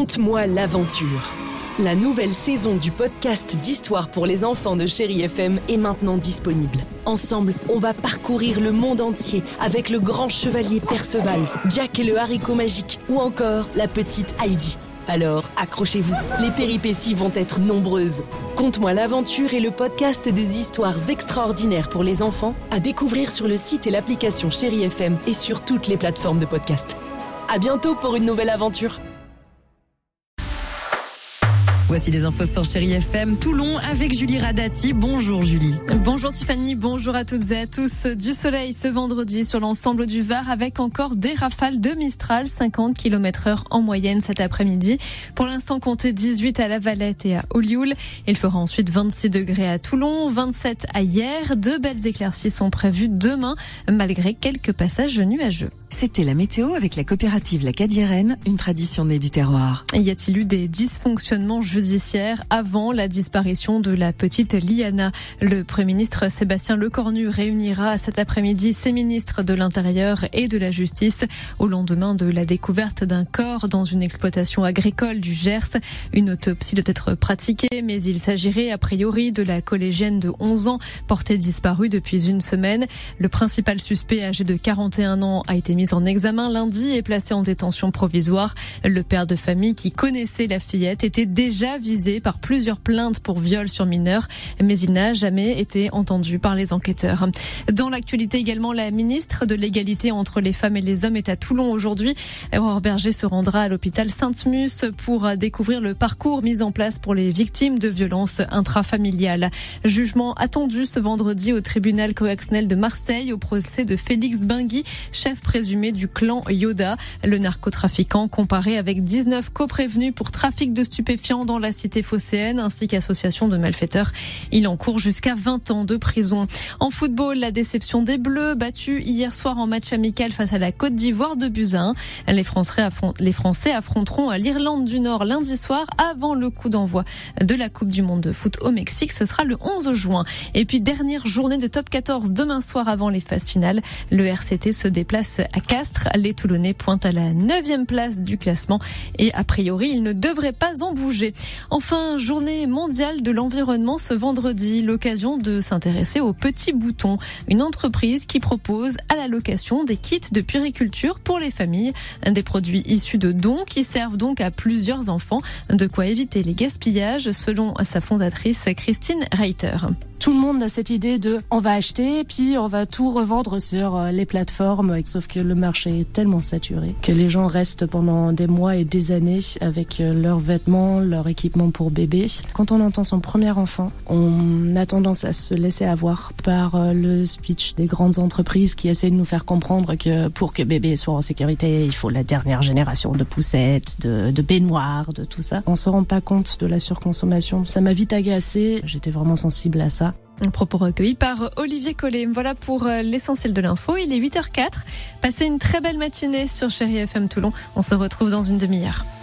Conte-moi l'aventure. La nouvelle saison du podcast d'histoire pour les enfants de Chérie FM est maintenant disponible. Ensemble, on va parcourir le monde entier avec le grand chevalier Perceval, Jack et le haricot magique ou encore la petite Heidi. Alors, accrochez-vous, les péripéties vont être nombreuses. Conte-moi l'aventure est le podcast des histoires extraordinaires pour les enfants à découvrir sur le site et l'application Chérie FM et sur toutes les plateformes de podcast. À bientôt pour une nouvelle aventure. Voici les infos sur Chérie FM Toulon avec Julie Radati. Bonjour Julie. Bonjour Tiffany, bonjour à toutes et à tous. Du soleil ce vendredi sur l'ensemble du Var avec encore des rafales de Mistral, 50 km/h en moyenne cet après-midi. Pour l'instant, comptez 18 à La Valette et à Olioul. Il fera ensuite 26 degrés à Toulon, 27 à Hyères. De belles éclaircies sont prévues demain malgré quelques passages nuageux. C'était la météo avec la coopérative La Cadiérenne, une tradition née du terroir. Y a-t-il eu des dysfonctionnements judiciaires avant la disparition de la petite Liana? Le Premier ministre Sébastien Lecornu réunira cet après-midi ses ministres de l'Intérieur et de la Justice au lendemain de la découverte d'un corps dans une exploitation agricole du Gers. Une autopsie doit être pratiquée, mais il s'agirait a priori de la collégienne de 11 ans portée disparue depuis une semaine. Le principal suspect, âgé de 41 ans, a été mis en examen lundi et placé en détention provisoire. Le père de famille qui connaissait la fillette était déjà visé par plusieurs plaintes pour viol sur mineur, mais il n'a jamais été entendu par les enquêteurs. Dans l'actualité également, la ministre de l'égalité entre les femmes et les hommes est à Toulon aujourd'hui. Aurore Berger se rendra à l'hôpital Sainte-Mus pour découvrir le parcours mis en place pour les victimes de violences intrafamiliales. Jugement attendu ce vendredi au tribunal correctionnel de Marseille au procès de Félix Bingui, chef présumé du clan Yoda. Le narcotrafiquant comparé avec 19 coprévenus pour trafic de stupéfiants dans la cité phocéenne ainsi qu'association de malfaiteurs. Il encourt jusqu'à 20 ans de prison. En football, la déception des Bleus, battus hier soir en match amical face à la Côte d'Ivoire de buts à 1. Les Français affronteront l'Irlande du Nord lundi soir avant le coup d'envoi de la Coupe du Monde de foot au Mexique. Ce sera le 11 juin. Et puis dernière journée de top 14 demain soir avant les phases finales. Le RCT se déplace à Castres. Les Toulonnais pointent à la 9e place du classement et a priori, ils ne devraient pas en bouger. Enfin, journée mondiale de l'environnement ce vendredi, l'occasion de s'intéresser aux petits boutons, une entreprise qui propose à la location des kits de puériculture pour les familles, des produits issus de dons qui servent donc à plusieurs enfants, de quoi éviter les gaspillages selon sa fondatrice Christine Reiter. Tout le monde a cette idée de on va acheter puis on va tout revendre sur les plateformes, sauf que le marché est tellement saturé que les gens restent pendant des mois et des années avec leurs vêtements, leur équipement pour bébé. Quand on entend son premier enfant, on a tendance à se laisser avoir par le speech des grandes entreprises qui essaient de nous faire comprendre que pour que bébé soit en sécurité, il faut la dernière génération de poussettes, de baignoires, de tout ça. On se rend pas compte de la surconsommation. Ça m'a vite agacée, j'étais vraiment sensible à ça. Un propos recueilli par Olivier Collet. Voilà pour l'essentiel de l'info. Il est 8h04. Passez une très belle matinée sur Chérie FM Toulon. On se retrouve dans une demi-heure.